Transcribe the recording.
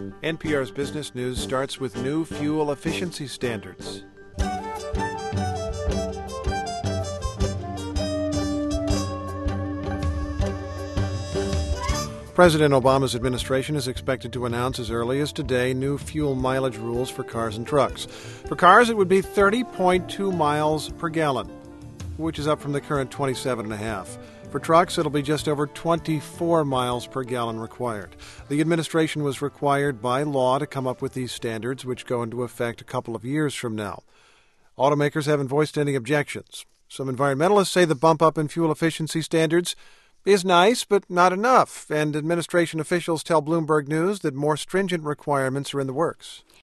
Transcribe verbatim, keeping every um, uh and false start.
N P R's Business News starts with new fuel efficiency standards. President Obama's administration is expected to announce as early as today new fuel mileage rules for cars and trucks. For cars, it would be thirty point two miles per gallon, which is up from the current twenty-seven point five. For trucks, it'll be just over twenty-four miles per gallon required. The administration was required by law to come up with these standards, which go into effect a couple of years from now. Automakers haven't voiced any objections. Some environmentalists say the bump up in fuel efficiency standards is nice, but not enough, and administration officials tell Bloomberg News that more stringent requirements are in the works.